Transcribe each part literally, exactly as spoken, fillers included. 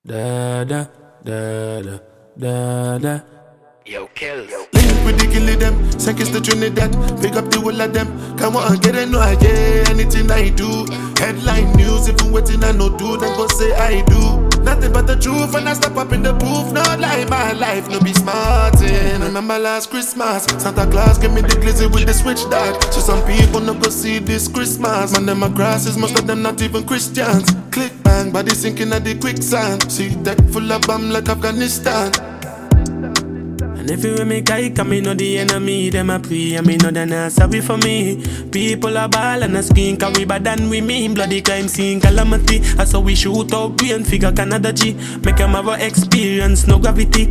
Da da da da da da. Yo, kills. Link with the killie them, seconds to Trinidad. Pick up the whole of them. Come on, get it, no I get anything I do. Headline news, if you waiting I no do, then go say I do. Nothing but the truth, and I step up in the booth. No lie, my life, no be smartin'. Remember last Christmas, Santa Claus gave me the glizzy with the switch dog. So some people no go see this Christmas. Man, them a grasses, most of them not even Christians. Click bang, body sinking at the quicksand. See tech full of bomb like Afghanistan. And if you make I come, me know the enemy, them a pray, and me know they're not sorry for me. People are ball and a skin, cause we bad than we mean. Bloody crime scene, calamity. That's how we shoot out brain, figure Canada G. Make them have a experience, no gravity.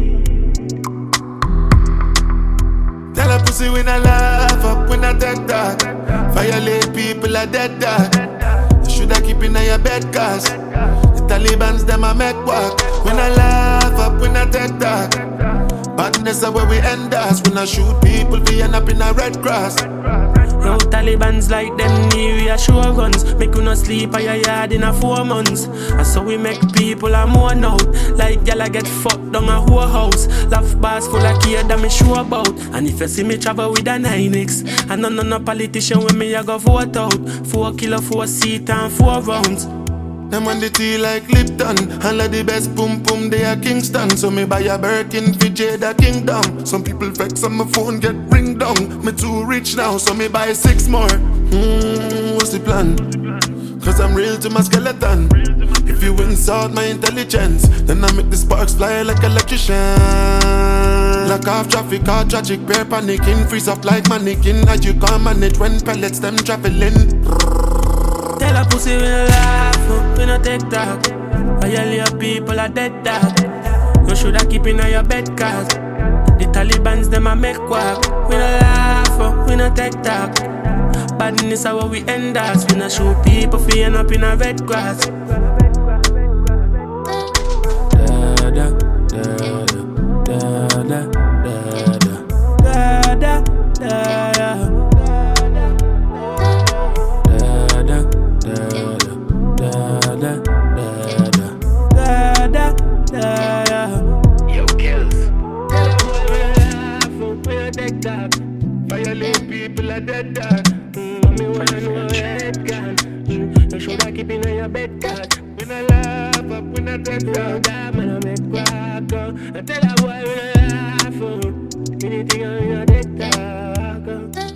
Tell a pussy when I laugh up, when I take that. Violate people are dead dog. You shoulda keep in your bed, cause the Taliban's them a make work. When I laugh up, when I take that. Badness is where we end us. When I shoot people, we end up in a red cross. Yo, Taliban's like them new reassure guns. Make you not sleep at your yard in a four months. And so we make people a mourn out. Like y'all get fucked down a whole house. Laugh bars full of care that me sure about. And if you see me travel with a nine X, and none of no politician with me I go vote out. Four kilo, four seat and four rounds. Them on the tea like Lipton. And like the best boom boom they are Kingston. So me buy a Birkin for Jada Kingdom. Some people vex on my phone get ring down. Me too rich now so me buy six more. Hmm, what's the plan? Cause I'm real to my skeleton. If you insult my intelligence, then I make the sparks fly like electrician. Lock off traffic, all tragic, bear panicking. Freeze up like mannequin. As you can't manage when pellets them traveling. Tell a pussy we no laugh, we no take talk. Violate people are dead dog. You shoulda keep in your bed, cause the Taliban's them a make quack. We no laugh, we no take talk. Badness is how we end us. We no shoot people fi end up in a red grass. Da da da da da da da da da da. Yo, kills. Violate people are dead dog. Me wanna know head gun. You shoulda keep in your bed, cause When I laugh up, when I dead dog. that man a make quack. I tell a boy we no laugh. Anything on your dead talk.